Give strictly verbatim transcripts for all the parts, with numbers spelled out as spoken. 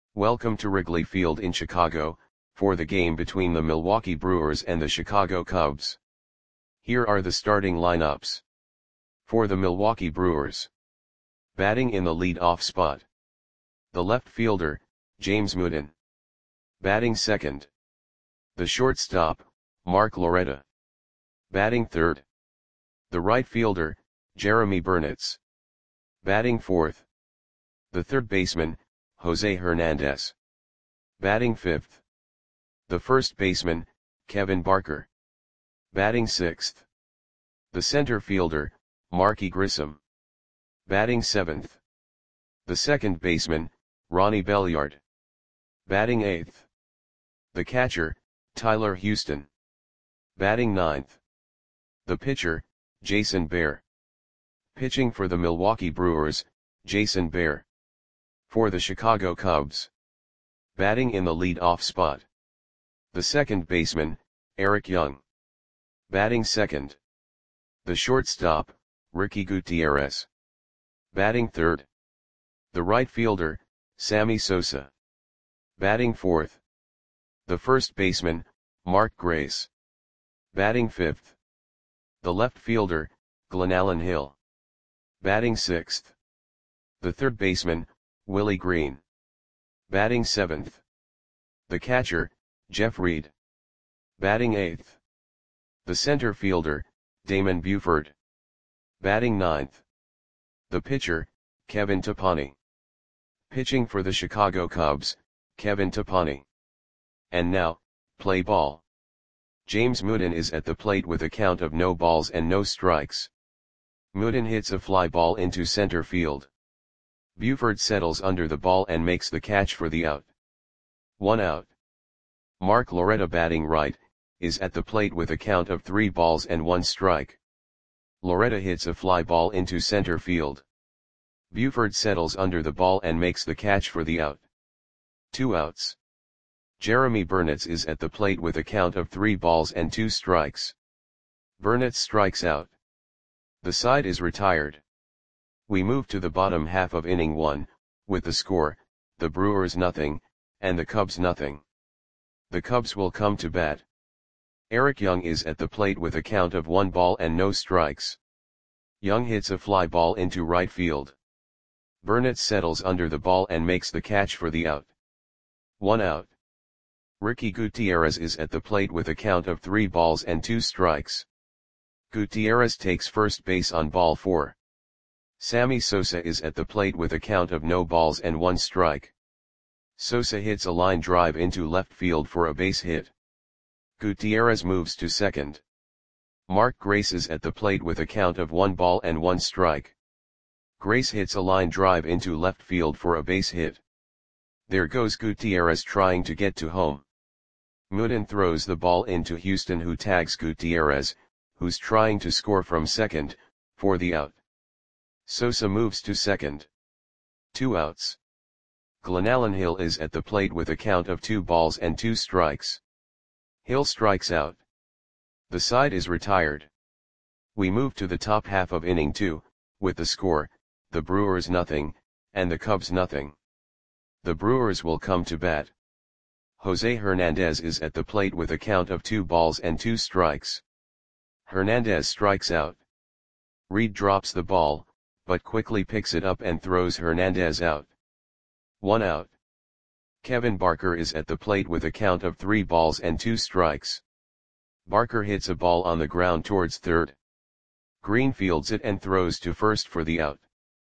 Welcome to Wrigley Field in Chicago, for the game between the Milwaukee Brewers and the Chicago Cubs. Here are the starting lineups. For the Milwaukee Brewers. Batting in the lead-off spot. The left fielder, James Mooden. Batting second. The shortstop, Mark Loretta. Batting third. The right fielder, Jeremy Burnitz. Batting fourth. The third baseman, Jose Hernandez. Batting fifth. The first baseman, Kevin Barker. Batting sixth. The center fielder, Marky Grissom. Batting seventh. The second baseman, Ronnie Belliard. Batting eighth. The catcher, Tyler Houston. Batting ninth. The pitcher, Jason Bear. Pitching for the Milwaukee Brewers, Jason Bear. For the Chicago Cubs. Batting in the lead-off spot. The second baseman, Eric Young. Batting second. The shortstop, Ricky Gutierrez. Batting third. The right fielder, Sammy Sosa. Batting fourth. The first baseman, Mark Grace. Batting fifth. The left fielder, Glenallen Hill. Batting sixth. The third baseman, Willie Green. Batting seventh. The catcher, Jeff Reed. Batting eighth. The center fielder, Damon Buford. Batting ninth. The pitcher, Kevin Topani. Pitching for the Chicago Cubs, Kevin Topani. And now, play ball. James Mooden is at the plate with a count of no balls and no strikes. Mooden hits a fly ball into center field. Buford settles under the ball and makes the catch for the out. One out. Mark Loretta, batting right, is at the plate with a count of three balls and one strike. Loretta hits a fly ball into center field. Buford settles under the ball and makes the catch for the out. Two outs. Jeremy Burnitz is at the plate with a count of three balls and two strikes. Burnitz strikes out. The side is retired. We move to the bottom half of inning one, with the score, the Brewers nothing, and the Cubs nothing. The Cubs will come to bat. Eric Young is at the plate with a count of one ball and no strikes. Young hits a fly ball into right field. Burnitz settles under the ball and makes the catch for the out. One out. Ricky Gutierrez is at the plate with a count of three balls and two strikes. Gutierrez takes first base on ball four. Sammy Sosa is at the plate with a count of no balls and one strike. Sosa hits a line drive into left field for a base hit. Gutierrez moves to second. Mark Grace is at the plate with a count of one ball and one strike. Grace hits a line drive into left field for a base hit. There goes Gutierrez trying to get to home. Mooden throws the ball into Houston, who tags Gutierrez, who's trying to score from second, for the out. Sosa moves to second. Two outs. Glenallen Hill is at the plate with a count of two balls and two strikes. Hill strikes out. The side is retired. We move to the top half of inning two, with the score, the Brewers nothing, and the Cubs nothing. The Brewers will come to bat. Jose Hernandez is at the plate with a count of two balls and two strikes. Hernandez strikes out. Reed drops the ball, but quickly picks it up and throws Hernandez out. One out. Kevin Barker is at the plate with a count of three balls and two strikes. Barker hits a ball on the ground towards third. Green fields it and throws to first for the out.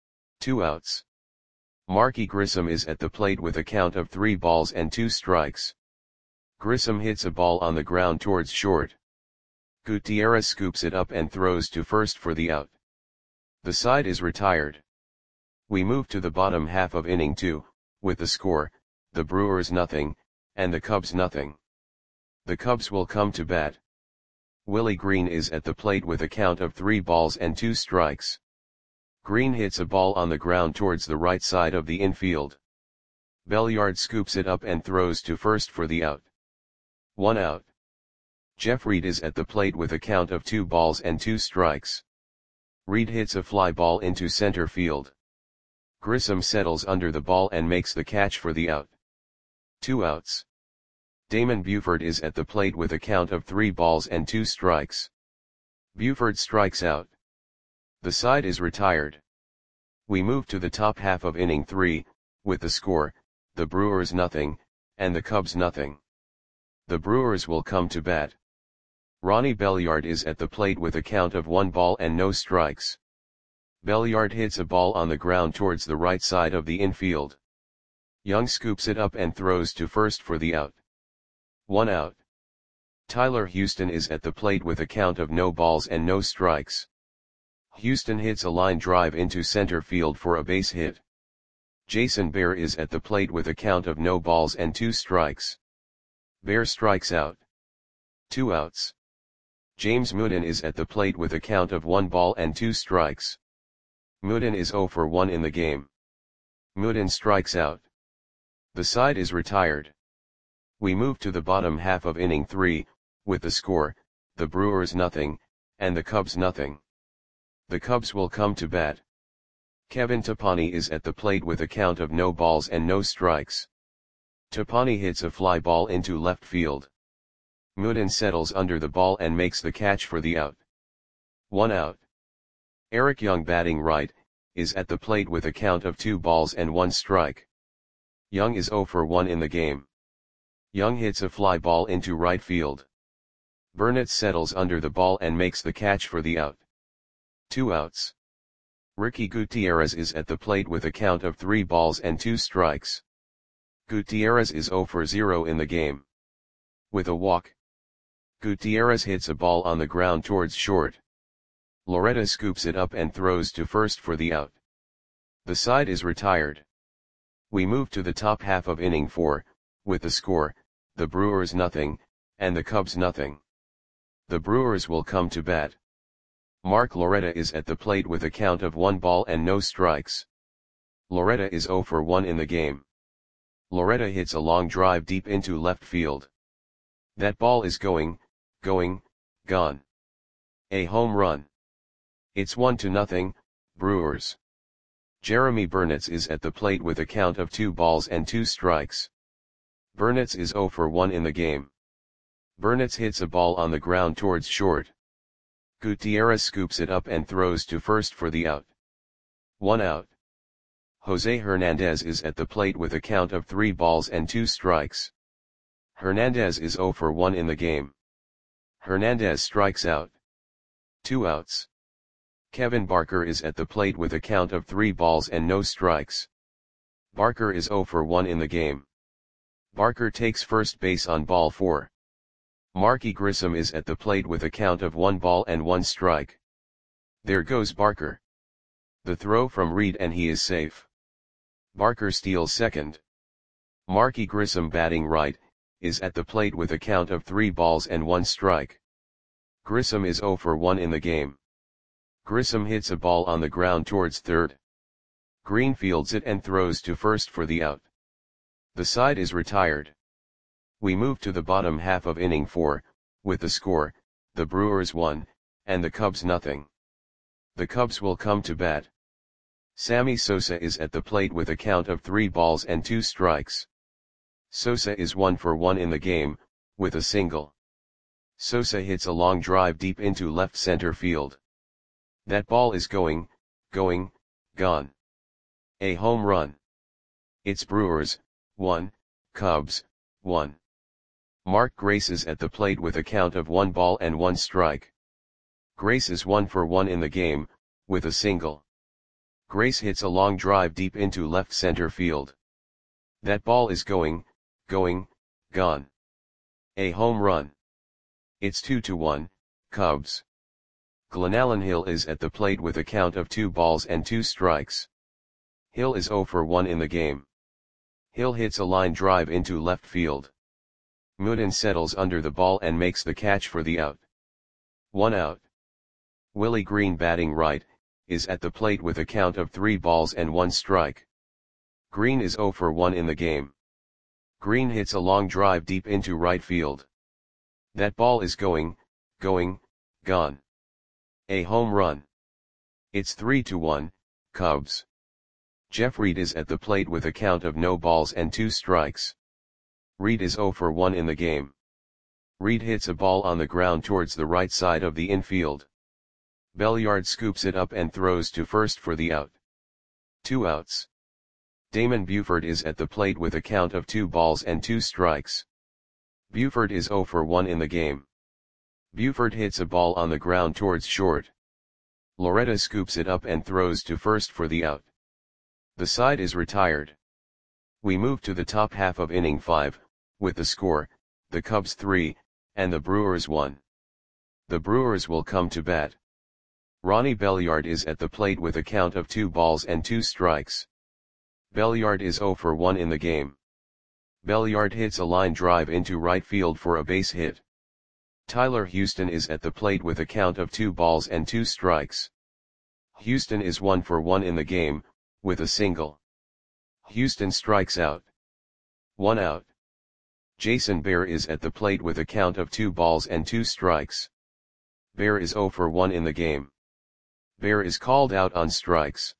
Two outs. Marky Grissom is at the plate with a count of three balls and two strikes. Grissom hits a ball on the ground towards short. Gutierrez scoops it up and throws to first for the out. The side is retired. We move to the bottom half of inning two, with the score, the Brewers nothing, and the Cubs nothing. The Cubs will come to bat. Willie Green is at the plate with a count of three balls and two strikes. Green hits a ball on the ground towards the right side of the infield. Belliard scoops it up and throws to first for the out. One out. Jeff Reed is at the plate with a count of two balls and two strikes. Reed hits a fly ball into center field. Grissom settles under the ball and makes the catch for the out. Two outs. Damon Buford is at the plate with a count of three balls and two strikes. Buford strikes out. The side is retired. We move to the top half of inning three, with the score, the Brewers nothing, and the Cubs nothing. The Brewers will come to bat. Ronnie Belliard is at the plate with a count of one ball and no strikes. Belliard hits a ball on the ground towards the right side of the infield. Young scoops it up and throws to first for the out. One out. Tyler Houston is at the plate with a count of no balls and no strikes. Houston hits a line drive into center field for a base hit. Jason Bear is at the plate with a count of no balls and two strikes. Bear strikes out. Two outs. James Mooden is at the plate with a count of one ball and two strikes. Mooden is oh for one in the game. Mooden strikes out. The side is retired. We move to the bottom half of inning three, with the score, the Brewers nothing, and the Cubs nothing. The Cubs will come to bat. Kevin Tapani is at the plate with a count of no balls and no strikes. Tapani hits a fly ball into left field. Mooden settles under the ball and makes the catch for the out. One out. Eric Young, batting right, is at the plate with a count of two balls and one strike. Young is oh for one in the game. Young hits a fly ball into right field. Burnett settles under the ball and makes the catch for the out. Two outs. Ricky Gutierrez is at the plate with a count of three balls and two strikes. Gutierrez is oh for zero in the game. With a walk. Gutierrez hits a ball on the ground towards short. Loretta scoops it up and throws to first for the out. The side is retired. We move to the top half of inning four, with the score, the Brewers nothing, and the Cubs nothing. The Brewers will come to bat. Mark Loretta is at the plate with a count of one ball and no strikes. Loretta is oh for one in the game. Loretta hits a long drive deep into left field. That ball is going, going, gone. A home run. It's one to nothing, Brewers. Jeremy Burnett is at the plate with a count of two balls and two strikes. Burnett is oh for one in the game. Burnett hits a ball on the ground towards short. Gutierrez scoops it up and throws to first for the out. One out. Jose Hernandez is at the plate with a count of three balls and two strikes. Hernandez is oh for one in the game. Hernandez strikes out. Two outs. Kevin Barker is at the plate with a count of three balls and no strikes. Barker is oh for one in the game. Barker takes first base on ball four. Marky Grissom is at the plate with a count of one ball and one strike. There goes Barker. The throw from Reed and he is safe. Barker steals second. Marky Grissom, batting right, is at the plate with a count of three balls and one strike. Grissom is oh for one in the game. Grissom hits a ball on the ground towards third. Green fields it and throws to first for the out. The side is retired. We move to the bottom half of inning four, with the score, the Brewers one, and the Cubs nothing. The Cubs will come to bat. Sammy Sosa is at the plate with a count of three balls and two strikes. Sosa is one for one in the game, with a single. Sosa hits a long drive deep into left center field. That ball is going, going, gone. A home run. It's Brewers, one, Cubs, one. Mark Grace is at the plate with a count of one ball and one strike. Grace is one for one in the game, with a single. Grace hits a long drive deep into left center field. That ball is going, going, gone. A home run. It's two to one, Cubs. Glenallen Hill is at the plate with a count of two balls and two strikes. Hill is oh for one in the game. Hill hits a line drive into left field. Mooden settles under the ball and makes the catch for the out. One out. Willie Green, batting right, is at the plate with a count of three balls and one strike. Green is oh for one in the game. Green hits a long drive deep into right field. That ball is going, going, gone. A home run. It's three to one, Cubs. Jeff Reed is at the plate with a count of no balls and two strikes. Reed is zero for one in the game. Reed hits a ball on the ground towards the right side of the infield. Belliard scoops it up and throws to first for the out. Two outs. Damon Buford is at the plate with a count of two balls and two strikes. Buford is zero for one in the game. Buford hits a ball on the ground towards short. Loretta scoops it up and throws to first for the out. The side is retired. We move to the top half of inning five, with the score, the Cubs three, and the Brewers one. The Brewers will come to bat. Ronnie Belliard is at the plate with a count of two balls and two strikes. Belliard is zero for one in the game. Belliard hits a line drive into right field for a base hit. Tyler Houston is at the plate with a count of two balls and two strikes. Houston is one for one in the game, with a single. Houston strikes out. One out. Jason Bear is at the plate with a count of two balls and two strikes. Bear is zero for one in the game. Bear is called out on strikes.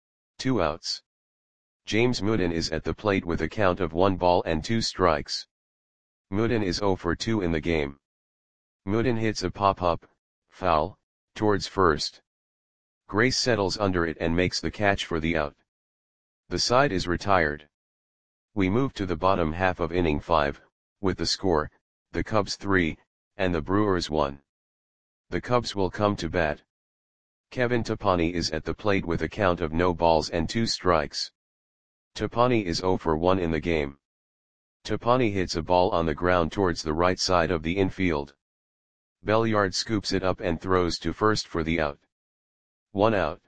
Two outs. James Mooden is at the plate with a count of one ball and two strikes. Mooden is zero for two in the game. Mooden hits a pop-up, foul, towards first. Grace settles under it and makes the catch for the out. The side is retired. We move to the bottom half of inning five, with the score, the Cubs three, and the Brewers one. The Cubs will come to bat. Kevin Tapani is at the plate with a count of no balls and two strikes. Tapani is zero for one in the game. Tapani hits a ball on the ground towards the right side of the infield. Belliard scoops it up and throws to first for the out. One out.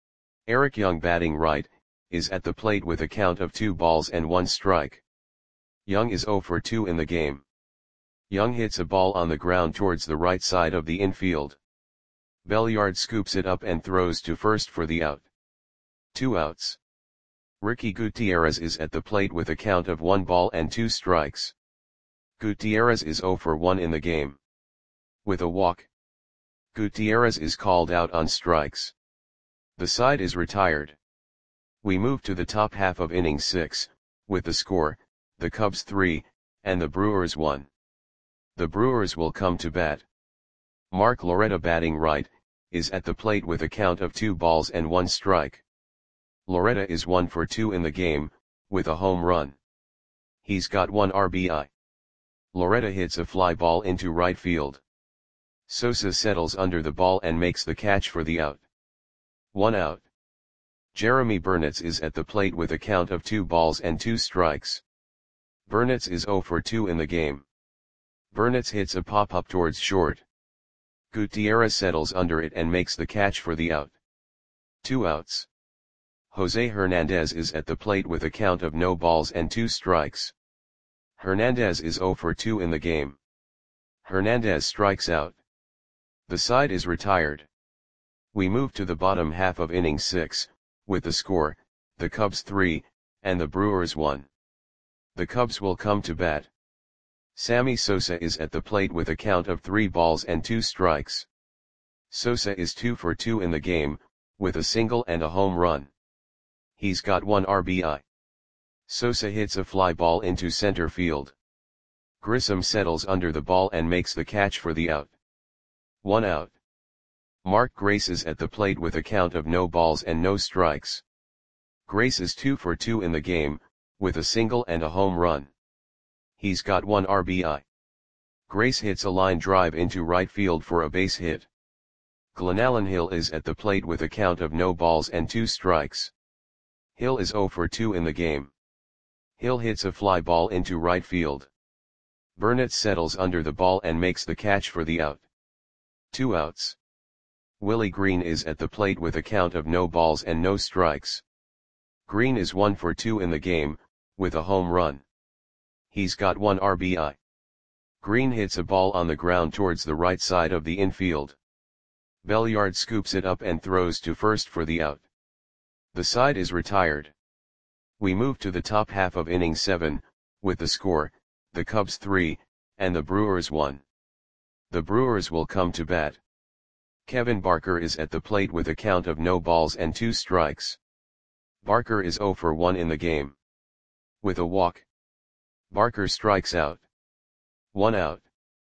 Eric Young, batting right, is at the plate with a count of two balls and one strike. Young is zero for two in the game. Young hits a ball on the ground towards the right side of the infield. Belliard scoops it up and throws to first for the out. Two outs. Ricky Gutierrez is at the plate with a count of one ball and two strikes. Gutierrez is zero for one in the game. With a walk. Gutierrez is called out on strikes. The side is retired. We move to the top half of inning six, with the score, the Cubs three, and the Brewers one. The Brewers will come to bat. Mark Loretta, batting right, is at the plate with a count of two balls and one strike. Loretta is one for two in the game, with a home run. He's got one R B I. Loretta hits a fly ball into right field. Sosa settles under the ball and makes the catch for the out. One out. Jeremy Burnitz is at the plate with a count of two balls and two strikes. Burnitz is zero for two in the game. Burnitz hits a pop-up towards short. Gutierrez settles under it and makes the catch for the out. Two outs. Jose Hernandez is at the plate with a count of no balls and two strikes. Hernandez is zero for two in the game. Hernandez strikes out. The side is retired. We move to the bottom half of inning six, with the score, the Cubs three, and the Brewers one. The Cubs will come to bat. Sammy Sosa is at the plate with a count of three balls and two strikes. Sosa is two for two in the game, with a single and a home run. He's got one R B I. Sosa hits a fly ball into center field. Grissom settles under the ball and makes the catch for the out. One out. Mark Grace is at the plate with a count of no balls and no strikes. Grace is two for two in the game, with a single and a home run. He's got one R B I. Grace hits a line drive into right field for a base hit. Glenallen Hill is at the plate with a count of no balls and two strikes. Hill is zero for two in the game. Hill hits a fly ball into right field. Burnitz settles under the ball and makes the catch for the out. Two outs. Willie Green is at the plate with a count of no balls and no strikes. Green is one for two in the game, with a home run. He's got one R B I. Green hits a ball on the ground towards the right side of the infield. Belliard scoops it up and throws to first for the out. The side is retired. We move to the top half of inning seven, with the score, the Cubs three, and the Brewers one. The Brewers will come to bat. Kevin Barker is at the plate with a count of no balls and two strikes. Barker is zero for one in the game. With a walk. Barker strikes out. One out.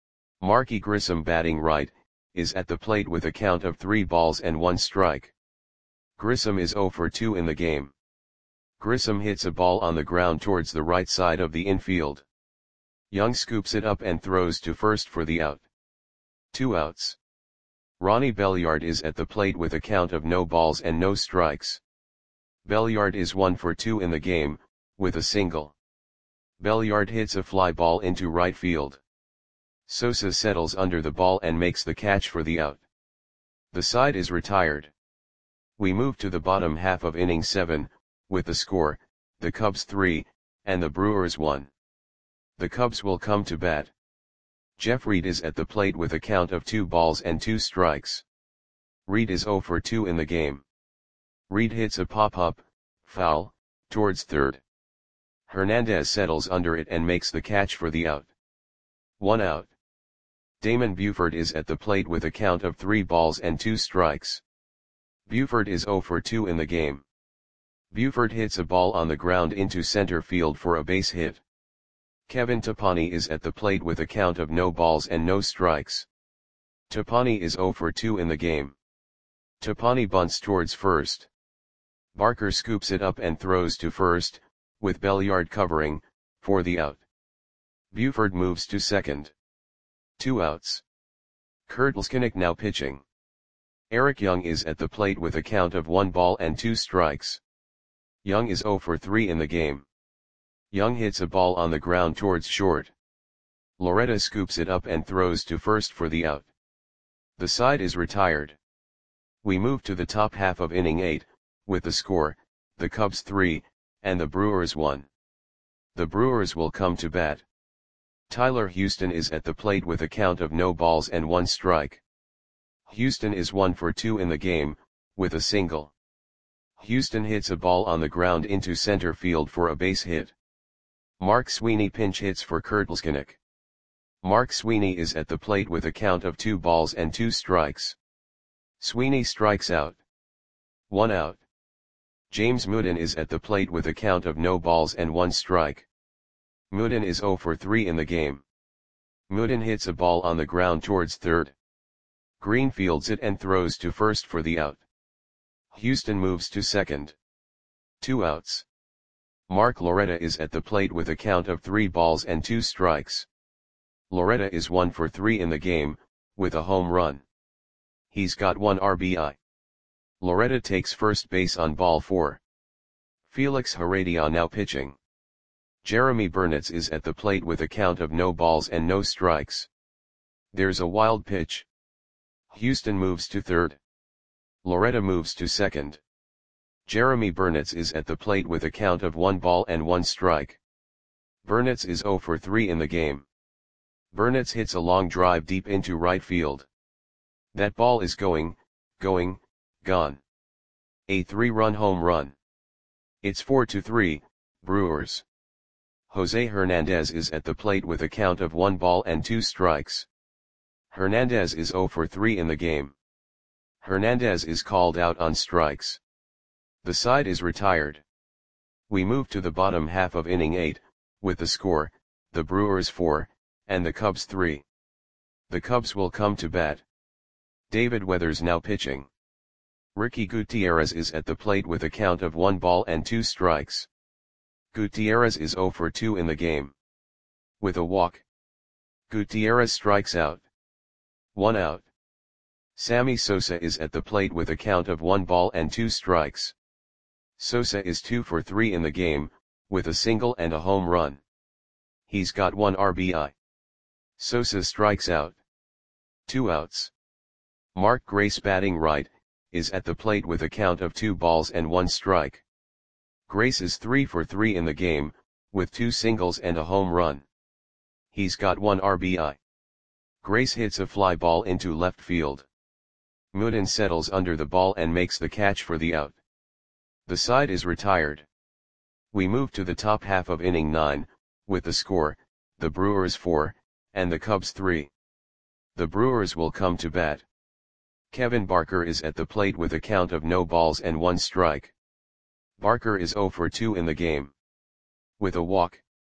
Marky Grissom, batting right, is at the plate with a count of three balls and one strike. Grissom is oh for two in the game. Grissom hits a ball on the ground towards the right side of the infield. Young scoops it up and throws to first for the out. Two outs. Ronnie Belliard is at the plate with a count of no balls and no strikes. Belliard is one for two in the game, with a single. Belliard hits a fly ball into right field. Sosa settles under the ball and makes the catch for the out. The side is retired. We move to the bottom half of inning seven, with the score, the Cubs three, and the Brewers one. The Cubs will come to bat. Jeff Reed is at the plate with a count of two balls and two strikes. Reed is oh for two in the game. Reed hits a pop-up, foul, towards third. Hernandez settles under it and makes the catch for the out. One out. Damon Buford is at the plate with a count of three balls and two strikes. Buford is oh for two in the game. Buford hits a ball on the ground into center field for a base hit. Kevin Tapani is at the plate with a count of no balls and no strikes. Tapani is oh for two in the game. Tapani bunts towards first. Barker scoops it up and throws to first, with Belliard covering, for the out. Buford moves to second. Two outs. Kurt Leskinick now pitching. Eric Young is at the plate with a count of one ball and two strikes. Young is oh for three in the game. Young hits a ball on the ground towards short. Loretta scoops it up and throws to first for the out. The side is retired. We move to the top half of inning eight, with the score, the Cubs three, and the Brewers one. The Brewers will come to bat. Tyler Houston is at the plate with a count of no balls and one strike. Houston is one for two in the game, with a single. Houston hits a ball on the ground into center field for a base hit. Mark Sweeney pinch hits for Kurt Leskinick. Mark Sweeney is at the plate with a count of two balls and two strikes. Sweeney strikes out. One out. James Mooden is at the plate with a count of no balls and one strike. Mooden is oh for three in the game. Mooden hits a ball on the ground towards third. Green fields it and throws to first for the out. Houston moves to second. Two outs. Mark Loretta is at the plate with a count of three balls and two strikes. Loretta is one for three in the game, with a home run. He's got one R B I. Loretta takes first base on ball four. Felix Heredia now pitching. Jeremy Burnitz is at the plate with a count of no balls and no strikes. There's a wild pitch. Houston moves to third. Loretta moves to second. Jeremy Burnitz is at the plate with a count of one ball and one strike. Burnitz is oh for three in the game. Burnitz hits a long drive deep into right field. That ball is going, going, gone. A three-run home run. It's four to three, Brewers. Jose Hernandez is at the plate with a count of one ball and two strikes. Hernandez is oh for three in the game. Hernandez is called out on strikes. The side is retired. We move to the bottom half of inning eight, with the score, the Brewers four, and the Cubs three. The Cubs will come to bat. David Weathers now pitching. Ricky Gutierrez is at the plate with a count of one ball and two strikes. Gutierrez is oh for two in the game. With a walk. Gutierrez strikes out. One out. Sammy Sosa is at the plate with a count of one ball and two strikes. Sosa is two for three in the game, with a single and a home run. He's got one R B I. Sosa strikes out. Two outs. Mark Grace, batting right, is at the plate with a count of two balls and one strike. Grace is three for three in the game, with two singles and a home run. He's got one R B I. Grace hits a fly ball into left field. Mooden settles under the ball and makes the catch for the out. The side is retired. We move to the top half of inning nine, with the score, the Brewers four, and the Cubs three. The Brewers will come to bat. Kevin Barker is at the plate with a count of no balls and one strike. Barker is oh for two in the game. With a walk.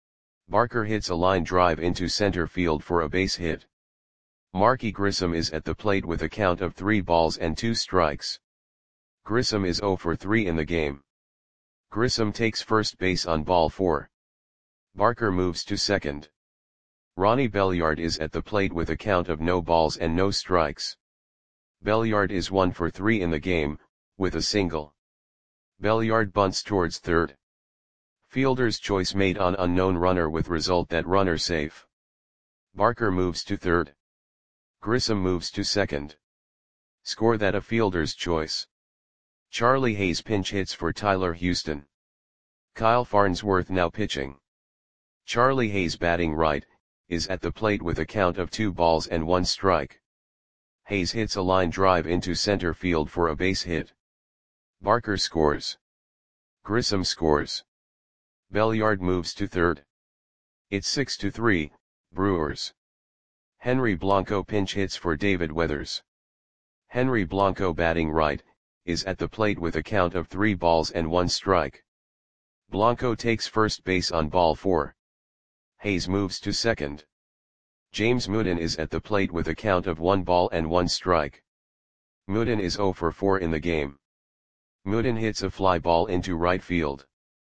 Barker hits a line drive into center field for a base hit. Marky Grissom is at the plate with a count of three balls and two strikes. Grissom is zero for three in the game. Grissom takes first base on ball four. Barker moves to second. Ronnie Belliard is at the plate with a count of no balls and no strikes. Belliard is one for three in the game, with a single. Belliard bunts towards third. Fielder's choice made on unknown runner with result that runner safe. Barker moves to third. Grissom moves to second. Score that a fielder's choice. Charlie Hayes pinch hits for Tyler Houston. Kyle Farnsworth now pitching. Charlie Hayes batting right, is at the plate with a count of two balls and one strike. Hayes hits a line drive into center field for a base hit. Barker scores. Grissom scores. Belliard moves to third. It's six to three, Brewers. Henry Blanco pinch hits for David Weathers. Henry Blanco batting right, is at the plate with a count of three balls and one strike. Blanco takes first base on ball four. Hayes moves to second. James Mooden is at the plate with a count of one ball and one strike. Mooden is zero for four in the game. Mooden hits a fly ball into right field.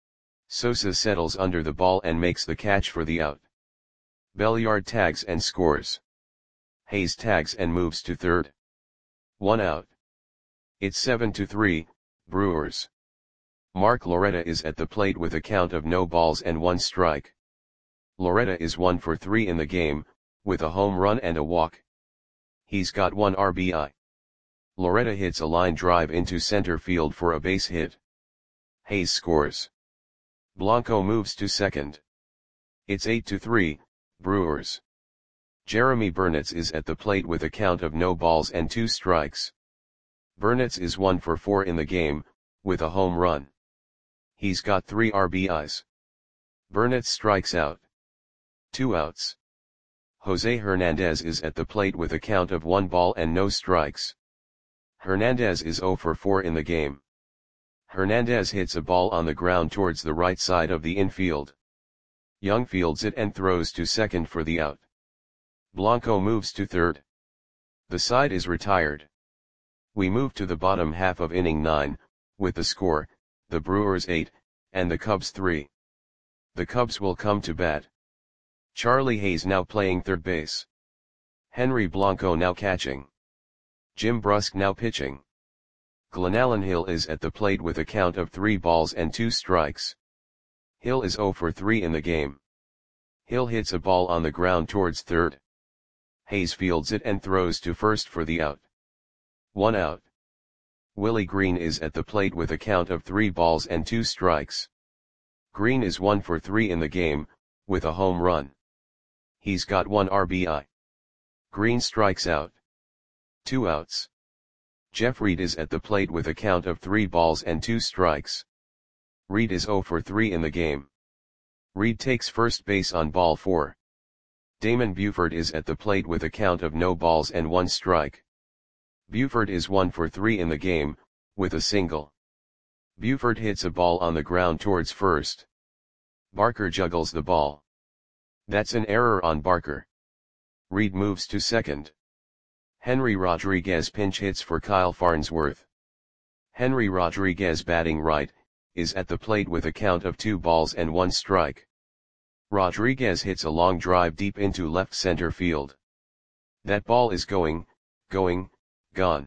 Sosa settles under the ball and makes the catch for the out. Belliard tags and scores. Hayes tags and moves to third. One out. It's seven to three, Brewers. Mark Loretta is at the plate with a count of no balls and one strike. Loretta is one for three in the game, with a home run and a walk. He's got one R B I. Loretta hits a line drive into center field for a base hit. Hayes scores. Blanco moves to second. It's eight to three, Brewers. Jeremy Burnitz is at the plate with a count of no balls and two strikes. Burnitz is one for four in the game, with a home run. He's got three R B Is. Burnitz strikes out. Two outs. Jose Hernandez is at the plate with a count of one ball and no strikes. Hernandez is zero for four in the game. Hernandez hits a ball on the ground towards the right side of the infield. Young fields it and throws to second for the out. Blanco moves to third. The side is retired. We move to the bottom half of inning nine, with the score, the Brewers eight, and the Cubs three. The Cubs will come to bat. Charlie Hayes now playing third base. Henry Blanco now catching. Jim Brusque now pitching. Glenallen Hill is at the plate with a count of three balls and two strikes. Hill is zero for three in the game. Hill hits a ball on the ground towards third. Hayes fields it and throws to first for the out. One out. Willie Green is at the plate with a count of three balls and two strikes. Green is one for three in the game, with a home run. He's got one R B I. Green strikes out. Two outs. Jeff Reed is at the plate with a count of three balls and two strikes. Reed is zero for three in the game. Reed takes first base on ball four. Damon Buford is at the plate with a count of no balls and one strike. Buford is one for three in the game, with a single. Buford hits a ball on the ground towards first. Barker juggles the ball. That's an error on Barker. Reed moves to second. Henry Rodriguez pinch hits for Kyle Farnsworth. Henry Rodriguez batting right, is at the plate with a count of two balls and one strike. Rodriguez hits a long drive deep into left center field. That ball is going, going, gone.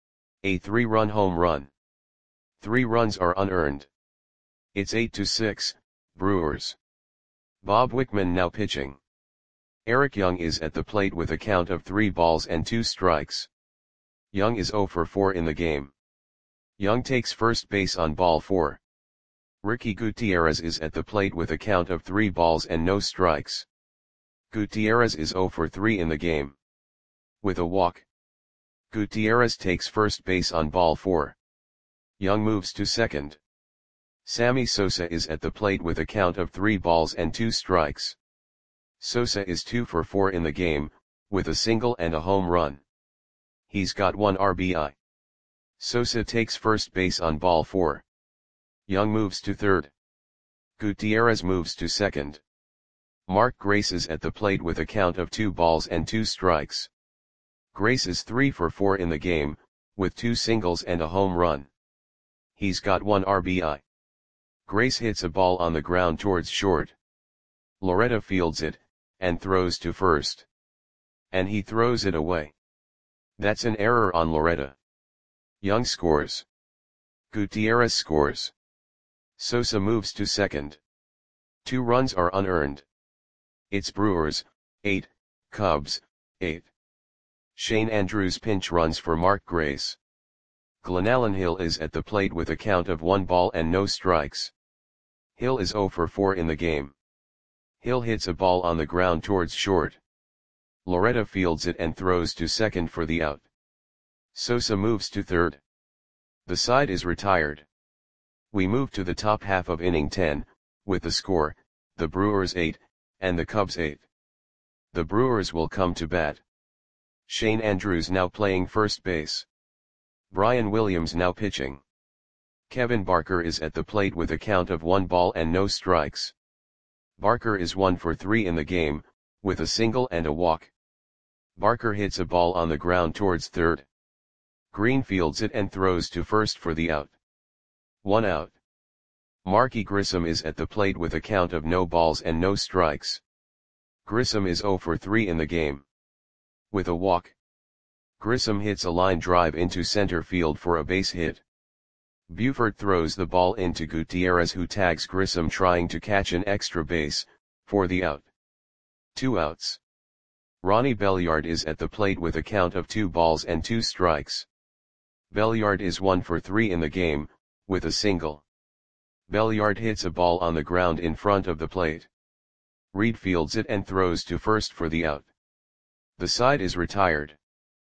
A three-run home run. Three runs are unearned. It's eight to six, Brewers. Bob Wickman now pitching. Eric Young is at the plate with a count of three balls and two strikes. Young is zero for four in the game. Young takes first base on ball four. Ricky Gutierrez is at the plate with a count of three balls and no strikes. Gutierrez is zero for three in the game. With a walk. Gutierrez takes first base on ball four. Young moves to second. Sammy Sosa is at the plate with a count of three balls and two strikes. Sosa is two for four in the game, with a single and a home run. He's got one R B I. Sosa takes first base on ball four. Young moves to third. Gutierrez moves to second. Mark Grace is at the plate with a count of two balls and two strikes. Grace is three for four in the game, with two singles and a home run. He's got one R B I. Grace hits a ball on the ground towards short. Loretta fields it, and throws to first. And he throws it away. That's an error on Loretta. Young scores. Gutierrez scores. Sosa moves to second. Two runs are unearned. It's Brewers, eight, Cubs, eight. Shane Andrews pinch runs for Mark Grace. Glenallen Hill is at the plate with a count of one ball and no strikes. Hill is zero for four in the game. Hill hits a ball on the ground towards short. Loretta fields it and throws to second for the out. Sosa moves to third. The side is retired. We move to the top half of inning ten, with the score, the Brewers eight, and the Cubs eight. The Brewers will come to bat. Shane Andrews now playing first base. Brian Williams now pitching. Kevin Barker is at the plate with a count of one ball and no strikes. Barker is one for three in the game, with a single and a walk. Barker hits a ball on the ground towards third. Green fields it and throws to first for the out. One out. Marky Grissom is at the plate with a count of no balls and no strikes. Grissom is zero for three in the game. With a walk. Grissom hits a line drive into center field for a base hit. Buford throws the ball into Gutierrez, who tags Grissom trying to catch an extra base, for the out. Two outs. Ronnie Belliard is at the plate with a count of two balls and two strikes. Belliard is one for three in the game, with a single. Belliard hits a ball on the ground in front of the plate. Reed fields it and throws to first for the out. The side is retired.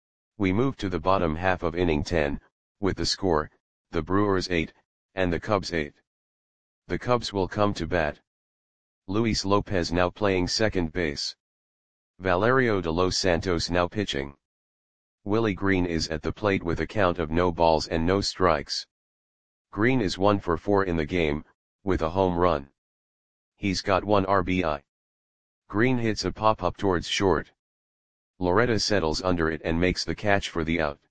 We move to the bottom half of inning ten, with the score, the Brewers eight, and the Cubs eight. The Cubs will come to bat. Luis Lopez now playing second base. Valerio de los Santos now pitching. Willie Green is at the plate with a count of no balls and no strikes. Green is one for four in the game, with a home run. He's got one R B I. Green hits a pop-up towards short. Loretta settles under it and makes the catch for the out.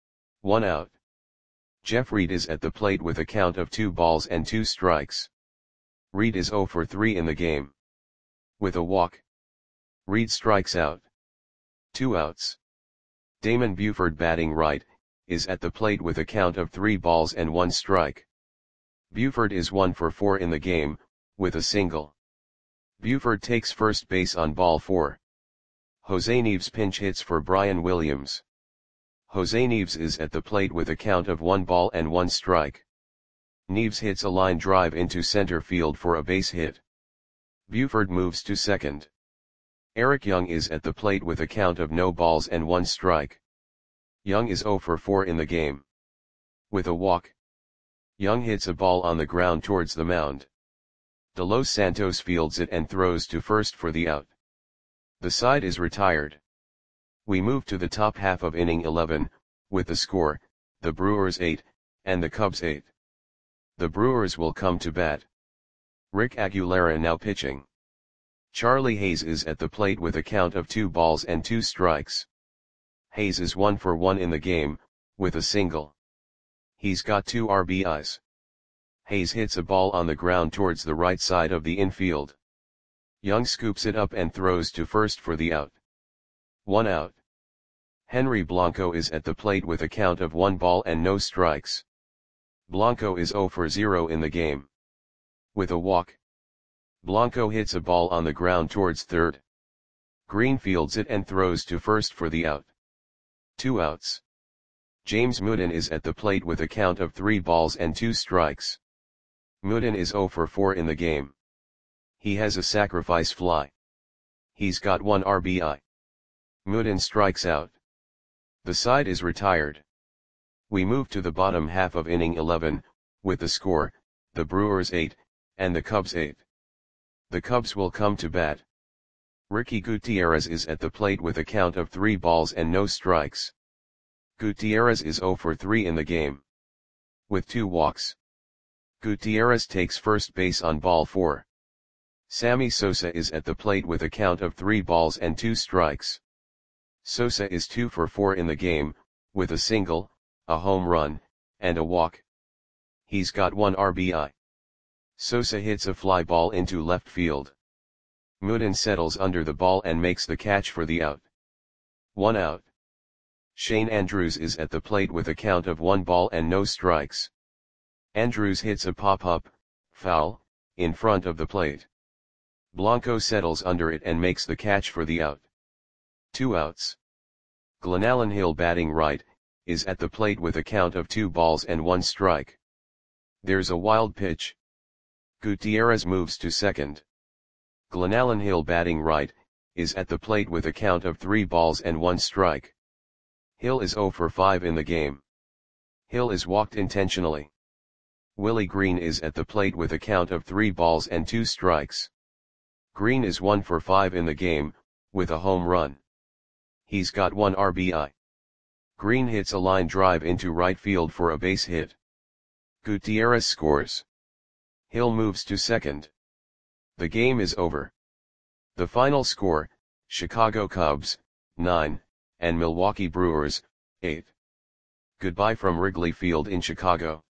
One out. Jeff Reed is at the plate with a count of two balls and two strikes. Reed is zero for three in the game. With a walk. Reed strikes out. Two outs. Damon Buford, batting right, is at the plate with a count of three balls and one strike. Buford is one for four in the game, with a single. Buford takes first base on ball four. Jose Neves pinch hits for Brian Williams. Jose Neves is at the plate with a count of one ball and one strike. Neves hits a line drive into center field for a base hit. Buford moves to second. Eric Young is at the plate with a count of no balls and one strike. Young is zero for four in the game. With a walk. Young hits a ball on the ground towards the mound. De Los Santos fields it and throws to first for the out. The side is retired. We move to the top half of inning eleven, with the score, the Brewers eight, and the Cubs eight. The Brewers will come to bat. Rick Aguilera now pitching. Charlie Hayes is at the plate with a count of two balls and two strikes. Hayes is one for one in the game, with a single. He's got two R B Is. Hayes hits a ball on the ground towards the right side of the infield. Young scoops it up and throws to first for the out. One out. Henry Blanco is at the plate with a count of one ball and no strikes. Blanco is zero for zero in the game. With a walk. Blanco hits a ball on the ground towards third. Green fields it and throws to first for the out. Two outs. James Mooden is at the plate with a count of three balls and two strikes. Mooden is zero for four in the game. He has a sacrifice fly. He's got one R B I. Mooden strikes out. The side is retired. We move to the bottom half of inning eleven, with the score, the Brewers eight, and the Cubs eight. The Cubs will come to bat. Ricky Gutierrez is at the plate with a count of three balls and no strikes. Gutierrez is zero for three in the game. With two walks. Gutierrez takes first base on ball four. Sammy Sosa is at the plate with a count of three balls and two strikes. Sosa is two for four in the game, with a single, a home run, and a walk. He's got one R B I. Sosa hits a fly ball into left field. Mooden settles under the ball and makes the catch for the out. One out. Shane Andrews is at the plate with a count of one ball and no strikes. Andrews hits a pop-up, foul, in front of the plate. Blanco settles under it and makes the catch for the out. Two outs. Glenallen Hill, batting right, is at the plate with a count of two balls and one strike. There's a wild pitch. Gutierrez moves to second. Glenallen Hill, batting right, is at the plate with a count of three balls and one strike. Hill is zero for five in the game. Hill is walked intentionally. Willie Green is at the plate with a count of three balls and two strikes. Green is one for five in the game, with a home run. He's got one R B I. Green hits a line drive into right field for a base hit. Gutierrez scores. Hill moves to second. The game is over. The final score, Chicago Cubs, nine, and Milwaukee Brewers, eight. Goodbye from Wrigley Field in Chicago.